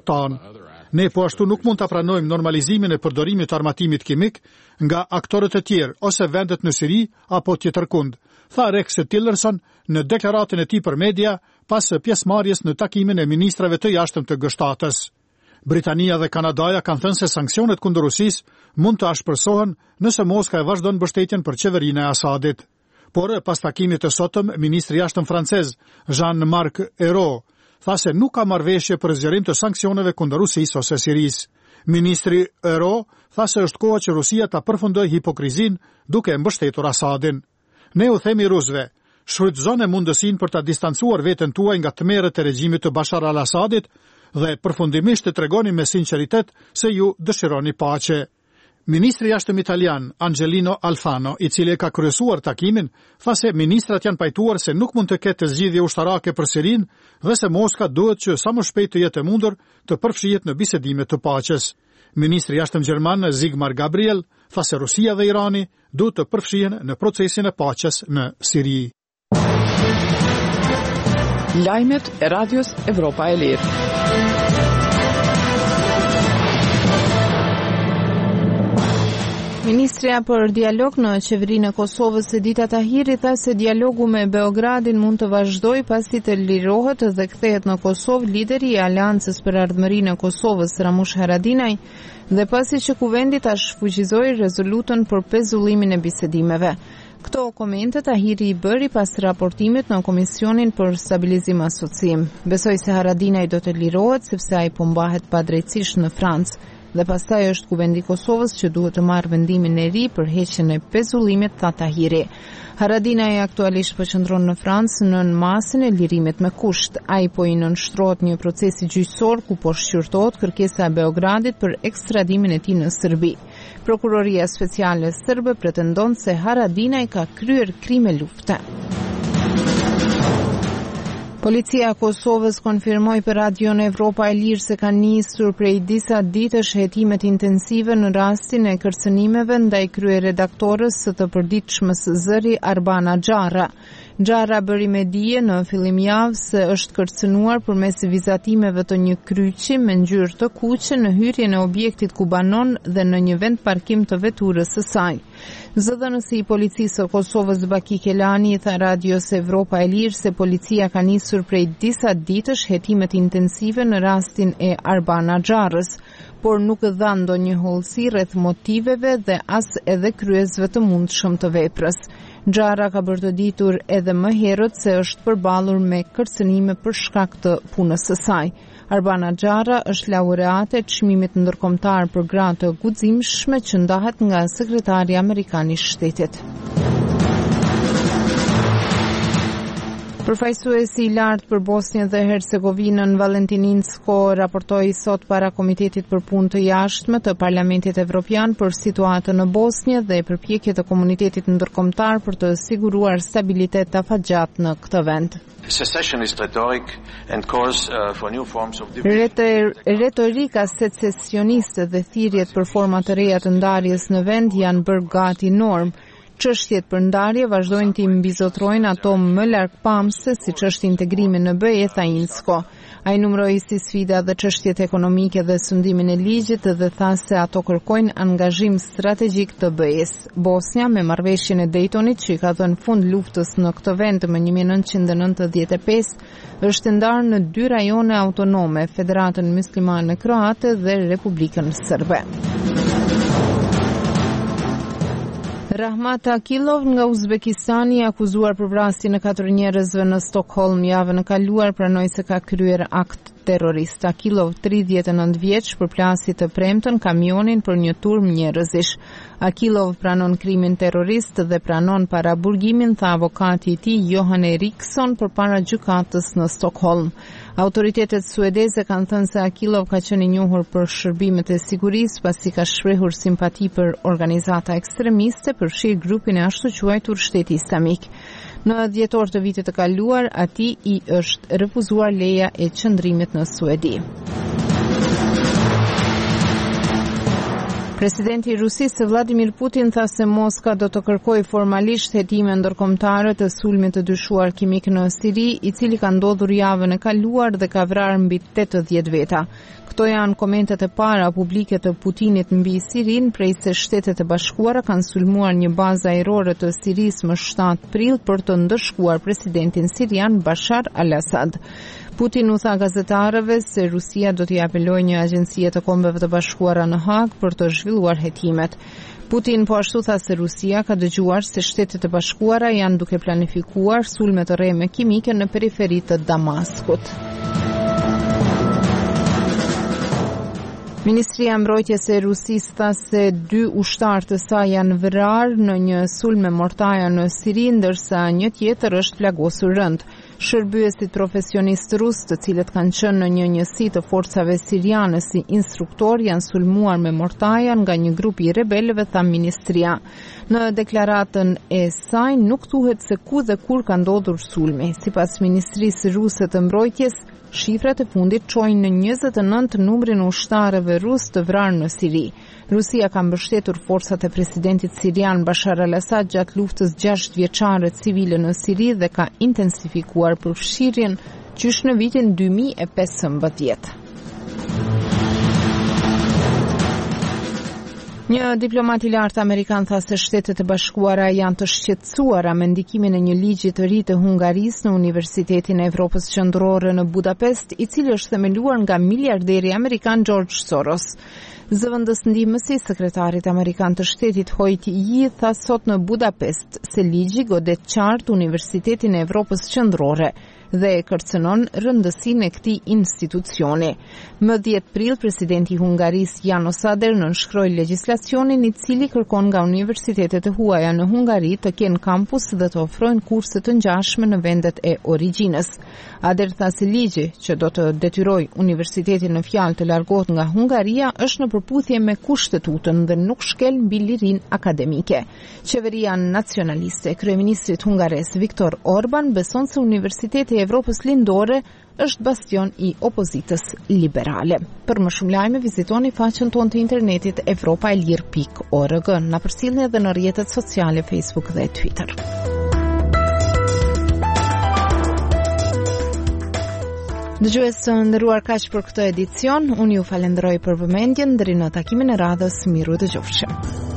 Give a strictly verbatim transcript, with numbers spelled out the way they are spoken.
tanë. Ne po ashtu nuk mund ta pranojmë normalizimin e përdorimit të armatimit kimik nga aktorët e tjerë ose vendet në Siri apo tjetërkund, tha Rex Tillerson në deklaratën e tij për media pas pjesëmarrjes në takimin e ministrave të jashtëm të G shtatës. Britania dhe Kanadaja kanë thënë se sanksionet kundër Rusisë mund të ashpërsohen nëse Moska e vazhdon mbështetjen për qeverinë e Asadit. Por pas takimit të sotëm, ministri i jashtëm francez Jean-Marc Ayrault tha se nuk ka marrëveshje për zgjerim të sanksioneve kundër Rusisë ose Sirisë. Ministri Ayrault tha se është koha që Rusia ta përfundojë hipokrizin duke mbështetur Asadin. Ne u themi rusëve, shfrytëzoni mundësinë për ta distancuar veten tuaj nga tmerret e regjimit të Bashar al-Assadit dhe përfundimisht të tregoni me sinqeritet se ju dëshironi paqe. Ministri i jashtëm italian Angelino Alfano, i cili ka kryesuar takimin, tha se ministrat janë pajtuar se nuk mund të ketë zgjidhje ushtarake për Sirinë dhe se Moska duhet që sa më shpejt të jetë e mundur të përfshihet në bisedime të paqes. Ministri i jashtëm gjerman Sigmar Gabriel tha se Rusia dhe Irani duhet të përfshihen në procesin e paqes në Siri. Lajmet e Radios Evropa e Lirë. Ministrja për dialog në qeverinë e Kosovës Edita Tahiri tha se dialogu me Beogradin mund të vazhdojë pasi të lirohet dhe kthehet në Kosovë lideri i Aleancës për Ardhmërinë e Kosovës Ramush Haradinaj dhe pasi që kuvendi ta shfuqizoi rezolutën për pezullimin e bisedimeve. Këto komente Tahiri i bëri pas raportimit në Komisionin për Stabilizim Asocim. Besoi se Haradinaj do të lirohet sepse ai po mbahet padrejtisht në Francë. Dhe pastaj është kuvendi i Kosovës që duhet të marrë vendimin e ri për heqjen e pezullimit, tha Tahiri. Haradinaj aktualisht po qëndron në Francë nën masën e lirimit me kusht. Ai po i nënshtrohet një procesi gjyqësor ku po shqyrtohet kërkesa e Beogradit për ekstradimin e tij në Serbi. Prokuroria Speciale Serbe pretendon se Haradinaj ka kryer krime lufte. Policia e Kosovës konfirmoi për Radion Evropa e Lirë se ka nisur prej disa ditësh hetimet intensive në rastin e kërcënimeve ndaj kryeredaktorës së të përditshmës zëri Arbana Xharra. Xharra bëri me dije në fillim javë se është kërcënuar përmes vizatimeve të një kryqi me ngjyrë të kuqe në hyrjen e objektit ku banon dhe në një vend parkim të veturës së saj. Zëdhënësi i policisë së Kosovës Baki Kelani i tha Radios Evropa e Lirë se policia ka nisur prej disa ditësh hetimet intensive në rastin e Arbana Xharrës, por nuk dha ndonjë hollësi rreth motiveve dhe as edhe kryesve të mundshëm të veprës. Xharra ka bërë të ditur edhe më herët se është përballur me kërcënime për shkak të punës së saj. Arbana Xharra është laureate e çmimit ndërkombëtar për gra të guximshme që ndahet nga sekretari amerikan i shtetit. Përfaqësuesi i lartë për Bosnjën dhe Hercegovinën Valentin Incko raportoi sot para Komitetit për Punë të Jashtme të Parlamentit Evropian për situatën në Bosnjë dhe përpjekjet e komunitetit ndërkombëtar për të siguruar stabilitet afatgjat në këtë vend. Secessionist rhetoric and calls uh, for new forms of division. Retorika secesioniste dhe thirrjet për forma të reja të ndarjes në vend janë bërë gati normë. Çështjet për ndarje vazhdojnë të mbizotrojnë ato më largpamëse siç është integrimi në B E, tha Incko. Ai numëroi si sfida dhe çështjet ekonomike dhe sundimin e ligjit dhe tha se ato kërkojnë angazhim strategjik të B E-s. Bosnja me marrëveshjen e Daytonit që i ka dhënë fund luftës në këtë vend më një mijë nëntëqind e nëntëdhjetë e pesë është ndarë në dy rajone autonome, Federatën Muslimane Kroate dhe Republikën Serbe. Rahmat Akilov nga Uzbekistani akuzuar për vrasjen e katër njerëzve në Stockholm javën e kaluar pranoi se ka kryer akt terrorist. Akilov, tridhjetë e nëntë vjeç, përplasi të premtën kamionin për një turm njerëzish. Akilov pranon krimin terrorist dhe pranon paraburgimin, tha avokati i tij Johan Eriksson përpara gjykatës në Stockholm. Autoritetet suedeze kanë thënë se Akilov ka qenë i njohur për shërbimet e sigurisë pasi ka shprehur simpati për organizata ekstremiste, përfshirë grupin e ashtu quajtur Shteti Islamik. Në dhjetor të vitit të kaluar, atij i është refuzuar leja e qëndrimit në Suedi. Presidenti i Rusisë Vladimir Putin tha se Moska do të kërkojë formalisht hetime ndërkombëtare të sulmit të dyshuar kimik në Siri, i cili ka ndodhur javën e kaluar dhe ka vrarë mbi tetëdhjetë veta. Këto janë komentet e para publike të Putinit mbi Sirin, prej se Shtetet e Bashkuara kanë sulmuar një bazë ajrore të Sirisë më shtatë prill për të ndëshkuar presidentin sirian Bashar al-Assad. Putin u tha gazetarëve se Rusia do t'i apelojë një agjencie të Kombeve të Bashkuara në Hag për të zhvilluar hetimet. Putin po ashtu tha se Rusia ka dëgjuar se Shtetet e Bashkuara janë duke planifikuar sulme të rreme kimike në periferi të Damaskut. Ministria e Mbrojtjes e Rusisë tha se dy ushtarë të saj janë vrarë në një sulm me mortaja në Siri, ndërsa një tjetër është plagosur rënd. Shërbyesit profesionist rus, të cilët kanë qenë në një njësi të forcave siriane si instruktor, janë sulmuar me mortaja nga një grup i rebelëve, tha ministria. Në deklaratën e saj nuk thuhet se ku dhe kur ka ndodhur sulmi. Sipas Ministrisë Ruse të Mbrojtjes, shifrat e fundit çojnë në njëzet e nëntë numrin e ushtarëve rus të vrarë në Siri. Rusia ka mbështetur forcat e presidentit sirian Bashar al-Assad gjatë luftës gjashtë vjeçare civile në Siri dhe ka intensifikuar përfshirjen qysh në vitin dy mijë e pesëmbëdhjetë. Një diplomat i lartë amerikan tha se Shtetet e Bashkuara janë të shqetësuara me ndikimin e një ligji të ri të Hungarisë në Universitetin e Evropës Qendrore në Budapest, i cili është themeluar nga miliarderi amerikan George Soros. Zëvendës ndihmësi sekretarit amerikan të shtetit Hoyt Yi tha sot në Budapest se ligji godet qartë Universitetin e Evropës Qendrore dhe e kërcënon rëndësinë e këtij institucioni. Më dhjetë prill, presidenti i Hungarisë János Áder nënshkroi legjislacionin i cili kërkon nga universitetet e huaja në Hungari të kenë kampus dhe të ofrojnë kurse të ngjashme në vendet e origjinës. Áder tha se ligji që do të detyrojë universitetin në fjalë të largohet nga Hungaria është në përputhje me kushtetutën dhe nuk shkel mbi lirinë akademike. Qeveria nacionaliste e kryeministrit hungares Viktor Orban beson se Universiteti i Evropës Lindore është bastion i opozitës liberale. Për më shumë lajme vizitoni faqen tonë të internetit europa e lir pikë org. Na përcjellni edhe në rrjetet sociale Facebook dhe Twitter. Dëgjues të nderuar, kaq për këtë edicion. Unë ju falenderoj për vëmendjen, deri në takimin e radhës, miru dëgjofshim.